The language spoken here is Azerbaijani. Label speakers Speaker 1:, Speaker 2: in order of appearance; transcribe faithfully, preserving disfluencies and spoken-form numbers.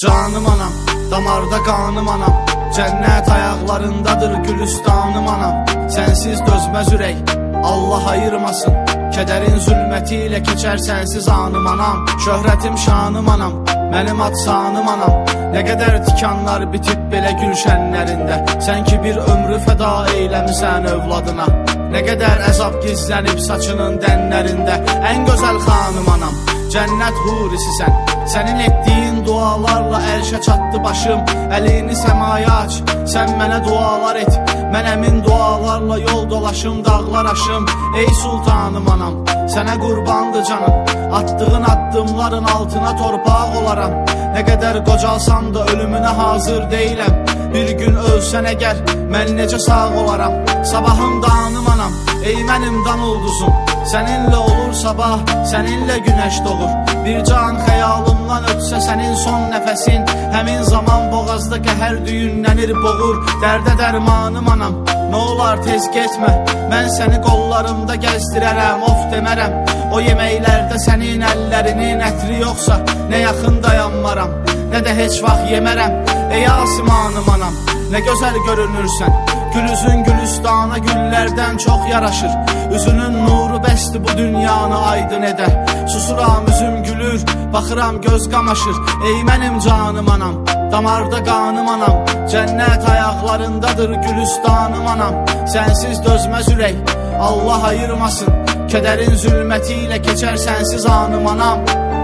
Speaker 1: Canım anam, damarda qanım anam, cənnət ayaqlarındadır gülüstanım anam. Sənsiz dözməz ürək, Allah ayırmasın, kədərin zülməti ilə keçər sənsiz anım anam. Şöhrətim şanım anam, mənim adsanım anam. Nə qədər tikanlar bitib belə gülşənlərində, sən ki bir ömrü fəda eyləmisən övladına. Nə qədər əzab gizlənib saçının dənlərində, ən gözəl xanım anam, cənnət hurisisən. Sənin etdiyin dualarla ərşə çatdı başım, əlini səmaya aç, sən mənə dualar et. Mən əmin dualarla yol dolaşım, dağlar aşım. Ey sultanım anam, sənə qurbandı canım, attığın addımların altına torpaq olaram. Nə qədər qocalsam da ölümünə hazır deyiləm. Bir gün ölsən əgər, mən necə sağ olaram. Sabahım danım anam, ey mənim dan ulduzum, səninlə olur sabah, səninlə günəş doğur. Bir can xəyalımdan ötsə sənin son nəfəsin, həmin zaman boğazda qəhər düyünlənir boğur. Dərdə dərmanım anam, nə olar tez getmə, mən səni qollarımda gəzdirərəm, of demərəm. O yeməklərdə sənin əllərinin ətri yoxsa, nə yaxın dayanmaram, nə də heç vaxt yemərəm. Ey asimanım anam, nə gözəl görünürsən, gülüzün gülüstana güllərdən çox yaraşır. Üzünün nuru bəsdir bu dünyanı aydın edə. Susuram üzüm gülür, baxıram göz qamaşır. Ey mənim canım anam, damarda qanım anam, cənnət ayaqlarındadır gülüstanım anam. Sənsiz dözməz ürək, Allah ayırmasın, kədərin zülməti ilə keçər sənsiz anım anam.